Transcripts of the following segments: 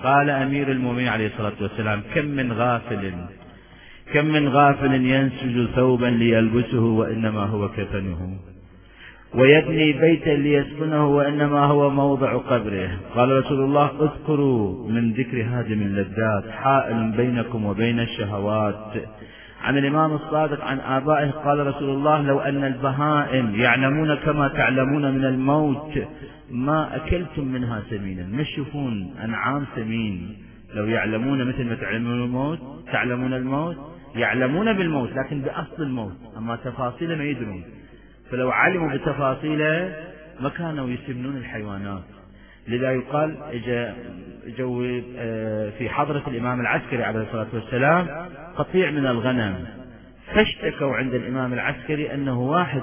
قال أمير المؤمنين عليه الصلاة والسلام: كم من غافل ينسج ثوبا ليلبسه وإنما هو كفنه، ويبني بيتا ليسكنه وإنما هو موضع قبره. قال رسول الله: اذكروا من ذكر هادم اللذات حائل بينكم وبين الشهوات. عن الإمام الصادق عن آبائه قال رسول الله: لو أن البهائم يعلمون كما تعلمون من الموت ما أكلتم منها سمينا. ما تشوفون أنعام سمين؟ لو يعلمون مثل ما تعلمون الموت، تعلمون الموت، يعلمون بالموت لكن بأصل الموت، أما تفاصيله ما يدرون. فلو علموا بتفاصيله ما كانوا يسمنون الحيوانات. لذا يقال جو في حضرة الإمام العسكري عليه الصلاة والسلام قطيع من الغنم، فاشتكوا عند الإمام العسكري أنه واحد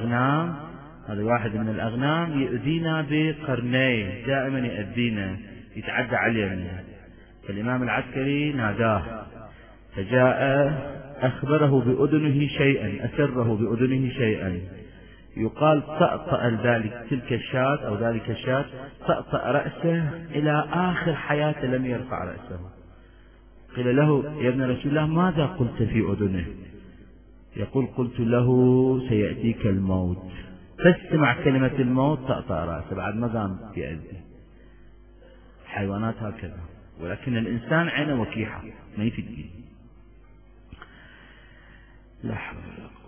من الأغنام يؤذينا بقرنيه، دائما يؤذينا، يتعدى علينا. فالإمام العسكري ناداه، فجاء أخبره بأذنه شيئا، أسره بأذنه شيئا. يقال طأطأ تلك الشاة أو ذلك الشاة، طأطأ رأسه إلى آخر حياته لم يرفع رأسه. قيل له: يا ابن رسول الله ماذا قلت في أذنه؟ يقول: قلت له سيأتيك الموت. فاستمع كلمة الموت طأطأ رأسه، بعد ما قام يأذي. حيوانات هكذا، ولكن الإنسان عينه وكيحة ما يفدي. لا حول ولا قوة.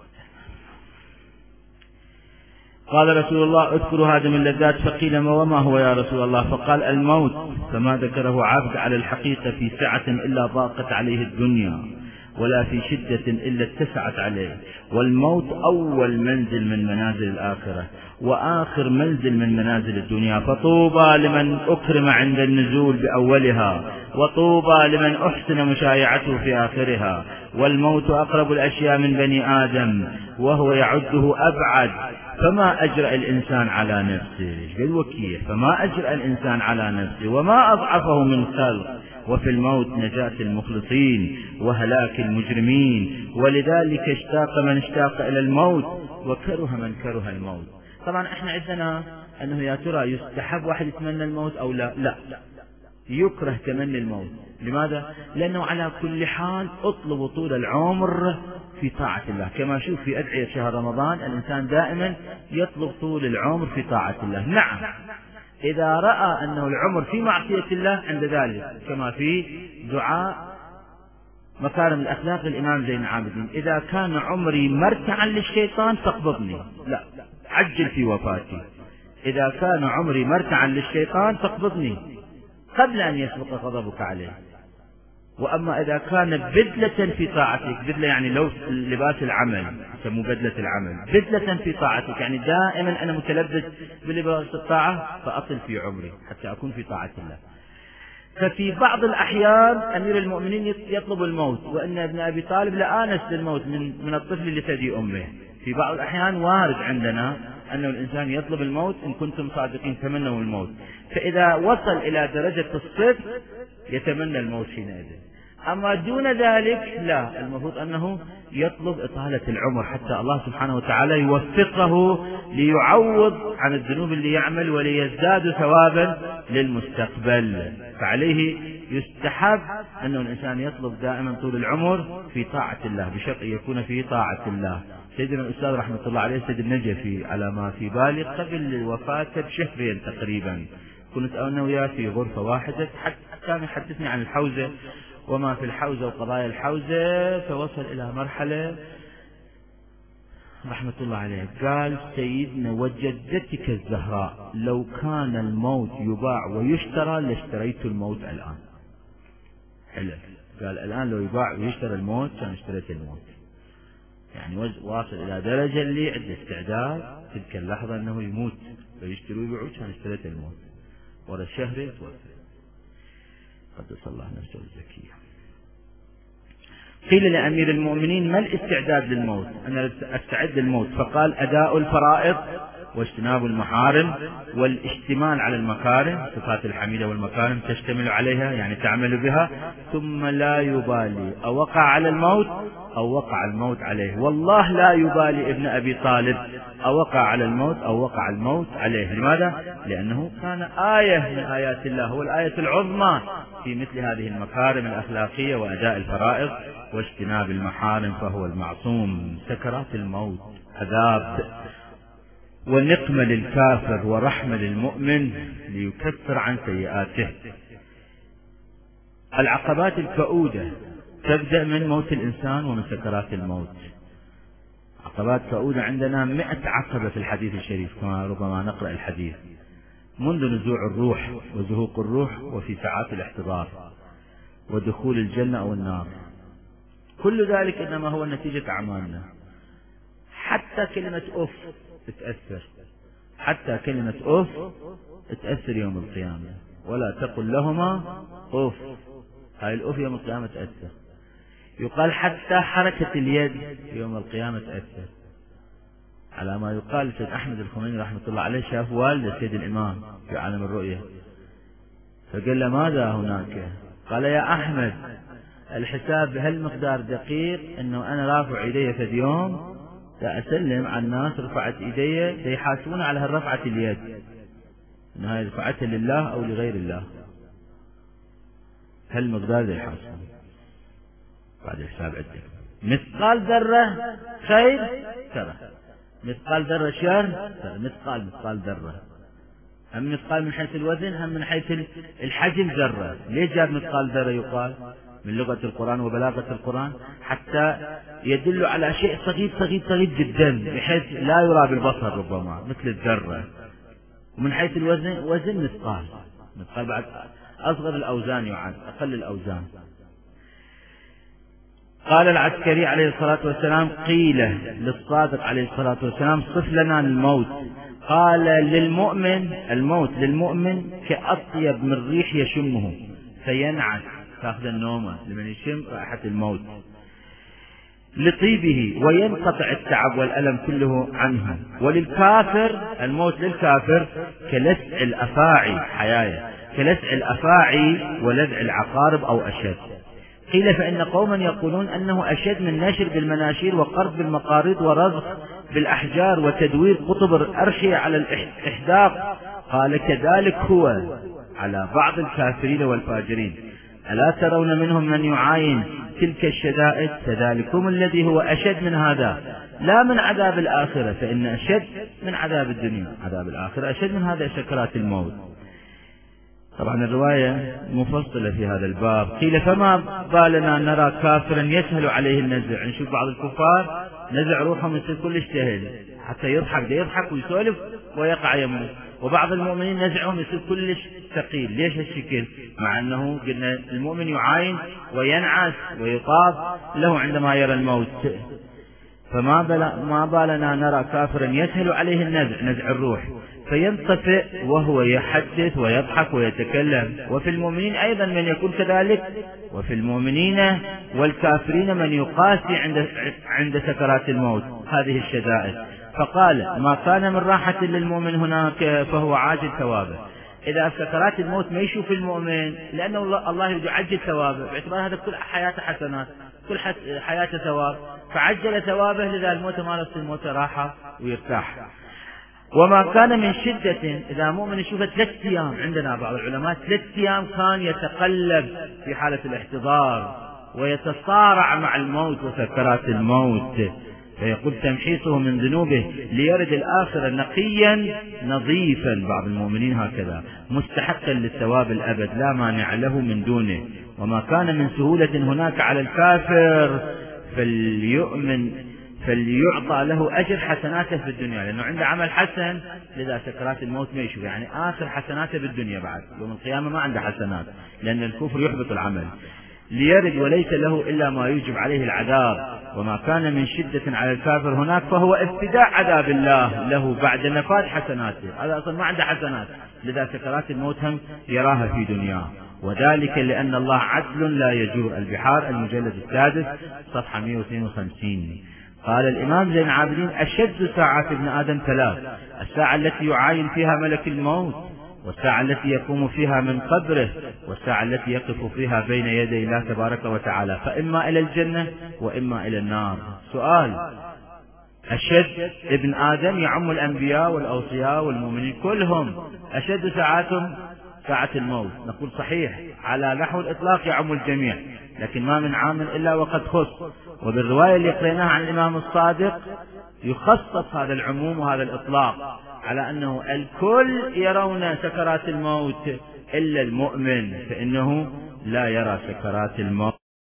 قال رسول الله: اذكروا هادم اللذات. فقيل: وما هو يا رسول الله؟ فقال: الموت، فما ذكره عبد على الحقيقة في سعة إلا ضاقت عليه الدنيا، ولا في شدة إلا اتسعت عليه. والموت أول منزل من منازل الآخرة، وآخر منزل من منازل الدنيا. فطوبى لمن أكرم عند النزول بأولها، وطوبى لمن أحسن مشايعته في آخرها. والموت أقرب الأشياء من بني آدم، وهو يعده أبعد. فما أجرأ الإنسان على نفسه، بالوكيل، فما أجرأ الإنسان على نفسه، وما أضعفه من خلق. وفي الموت نجاة المخلصين وهلاك المجرمين. ولذلك اشتاق من اشتاق إلى الموت، وكره من كره الموت. طبعا احنا عندنا أنه يا ترى يستحب واحد يتمنى الموت أو لا؟ لا، يكره تمني الموت. لماذا؟ لأنه على كل حال اطلب طول العمر في طاعة الله. كما شوف في أدعية شهر رمضان الإنسان دائما يطلب طول العمر في طاعة الله. نعم، إذا رأى أنه العمر في معصية الله عند ذلك، كما في دعاء مكارم الأخلاق للإمام زين العابدين: إذا كان عمري مرتعا للشيطان فاقبضني، لا عجل في وفاتي. إذا كان عمري مرتعا للشيطان فاقبضني قبل أن يسبق غضبك عليه. وأما إذا كان بدلة في طاعتك، بدلة يعني لو لباس العمل، يسموه بدلة العمل، بدلة في طاعتك يعني دائما أنا متلبس بلباس الطاعة، فأطل في عمري حتى أكون في طاعة الله. ففي بعض الأحيان أمير المؤمنين يطلب الموت، وأن ابن أبي طالب لآنس للموت من الطفل لثدي أمه. في بعض الأحيان وارد عندنا أن الإنسان يطلب الموت، إن كنتم صادقين تمنوا الموت. فإذا وصل إلى درجة الصدق يتمنى الموت حينئذ. أما دون ذلك لا، المفروض أنه يطلب إطالة العمر حتى الله سبحانه وتعالى يوفقه ليعوض عن الذنوب اللي يعمل وليزداد ثوابا للمستقبل. فعليه يستحب أن الإنسان يطلب دائما طول العمر في طاعة الله، بشرط يكون في طاعة الله. سيدنا الأستاذ رحمة الله عليه سيد النجفي على ما في بالي قبل الوفاة بشهرين تقريبا كنت أنا وياه في غرفة واحدة، حتى كان يحدثني عن الحوزة وما في الحوزة وقضايا الحوزة. فوصل إلى مرحلة رحمة الله عليه قال: سيدنا وجدتك الزهراء لو كان الموت يباع ويشترى لاشتريت الموت الآن. حلو، قال الآن لو يباع ويشترى الموت كان اشتريت الموت. يعني واصل إلى درجة اللي عنده استعداد تلك اللحظة أنه يموت فيشتروا ويبيعوا كان اشتريت الموت، ورا الشهر يتوفى. قدس الله نفسه الزكية. قيل لأمير المؤمنين: ما الاستعداد للموت؟ أنا أستعد للموت. فقال: أداء الفرائض واجتناب المحارم والاشتمال على المكارم، صفات الحميدة والمكارم تشتمل عليها يعني تعمل بها، ثم لا يبالي أوقع على الموت أو وقع الموت عليه. والله لا يبالي ابن أبي طالب أوقع على الموت أو وقع الموت عليه. لماذا؟ لأنه كان آية من آيات الله، هو الآية العظمى في مثل هذه المكارم الأخلاقية وأداء الفرائض واجتناب المحارم فهو المعصوم. سكرات الموت عذاب ونقمة للكافر ورحمة للمؤمن ليكفر عن سيئاته. العقبات الكؤودة تبدأ من موت الإنسان ومن سكرات الموت. عقبات كؤودة عندنا 100 عقبة في الحديث الشريف كما ربما نقرأ الحديث، منذ نزوع الروح وزهوق الروح وفي ساعات الاحتضار ودخول الجنة أو النار. كل ذلك إنما هو نتيجة أعمالنا. حتى كلمة أف تتأثر، حتى كلمة أف تتأثر يوم القيامة. ولا تقل لهما أف، هاي الأف يوم القيامة تأثر. يقال حتى حركة اليد يوم القيامة تأثر، على ما يقال سيد أحمد الخميني رحمة الله عليه شاف والده سيد الإمام في عالم الرؤية، فقال له ماذا هناك؟ قال يا أحمد الحساب بهالمقدار دقيق أنه أنا رافع إيدي في اليوم أسلم على الناس رفعت إيدي يحاسبون على هالرفعة اليد إن هاي رفعتها لله أو لغير الله، هالمقدار يحاسبون بعد الحساب عندك. مثقال ذرة خير ترى، مثقال ذرة شر ترى، مثقال ذرة، هم مثقال من حيث الوزن هم من حيث الحجم ذرة. ليش جاب مثقال ذرة؟ يقال من لغة القرآن وبلاغة القرآن حتى يدل على شيء صغير صغير صغير جدا بحيث لا يرى بالبصر ربما مثل الذرة. ومن حيث الوزن وزن مثقال بعد أصغر الأوزان يعد أقل الأوزان. قال العسكري عليه الصلاة والسلام قيل للصادق عليه الصلاة والسلام صف لنا الموت، قال للمؤمن الموت للمؤمن كأطيب من ريح يشمه فينعس، تأخذ النومة لمن يشم رائحة الموت لطيبه وينقطع التعب والألم كله عنه. وللكافر الموت للكافر كلسع الأفاعي حيايا، كلسع الأفاعي ولدع العقارب أو أشد. قيل فإن قوما يقولون أنه أشد من نشر بالمناشير وقرض بالمقاريض ورزق بالأحجار وتدوير قطب الأرشية على الإحداق. قال كذلك هو على بعض الكافرين والفاجرين. ألا ترون منهم من يعاين تلك الشدائد؟ كذلكم الذي هو أشد من هذا لا من عذاب الآخرة، فإن أشد من عذاب الدنيا، عذاب الآخرة أشد من هذا سكرات الموت. طبعا الرواية مفصلة في هذا الباب. قيل فما بالنا نرى كافرا يسهل عليه النزع. نشوف بعض الكفار نزع روحهم يصير كلش سهل حتى يضحك ويسولف ويقع يموت، وبعض المؤمنين نزعهم يصير كلش ثقيل. ليش هالشكل؟ مع أنه قلنا المؤمن يعاين وينعس ويطاب له عندما يرى الموت. فما بالنا نرى كافرا يسهل عليه النزع، نزع الروح، فينطفئ وهو يحدث ويضحك ويتكلم. وفي المؤمنين أيضا من يكون كذلك، وفي المؤمنين والكافرين من يقاسي عند سكرات الموت هذه الشدائد. فقال ما كان من راحة للمؤمن هناك فهو عاجل ثوابه. إذا سكرات الموت ما يشوف المؤمن لأن الله يعجل ثوابه، باعتبار هذا كل حياته حسنات، كل حياته ثواب، فعجل ثوابه، لذا الموت ما نفس الموت راحة ويرتاح. وما كان من شدة، إذا مؤمن يشوف 3 أيام، عندنا بعض العلماء 3 أيام كان يتقلب في حالة الاحتضار ويتصارع مع الموت وسكرات الموت، فيقول تمحيصه من ذنوبه ليرد الآخرة نقيا نظيفا. بعض المؤمنين هكذا مستحقا للثواب الأبد لا مانع له من دونه. وما كان من سهولة هناك على الكافر فليعطى له أجر حسناته في الدنيا، لأنه عنده عمل حسن، لذا سكرات الموت ما يشوف، يعني آخر حسناته بالدنيا، بعد يوم القيامة ما عنده حسنات لأن الكفر يحبط العمل. ليرد وليس له إلا ما يوجب عليه العذاب. وما كان من شدة على الكافر هناك فهو ابتداء عذاب الله له بعد نفاذ حسناته، هذا أصلا ما عنده حسنات، لذا سكرات الموت هم يراها في دنياه. وذلك لأن الله عدل لا يجور. البحار المجلد 6 صفحة 152. قال الإمام زين العابدين أشد ساعات ابن آدم 3: الساعة التي يعاين فيها ملك الموت، والساعة التي يقوم فيها من قبره، والساعة التي يقف فيها بين يدي الله تبارك وتعالى، فإما إلى الجنة وإما إلى النار. سؤال: أشد ابن آدم يعم الأنبياء والأوصياء والمؤمنين كلهم، أشد ساعاتهم ساعة الموت، نقول صحيح على نحو الإطلاق يعم الجميع، لكن ما من عام إلا وقد خص. وبالرواية اللي قريناها عن الإمام الصادق يخصص هذا العموم وهذا الإطلاق على أنه الكل يرون سكرات الموت إلا المؤمن، فإنه لا يرى سكرات الموت.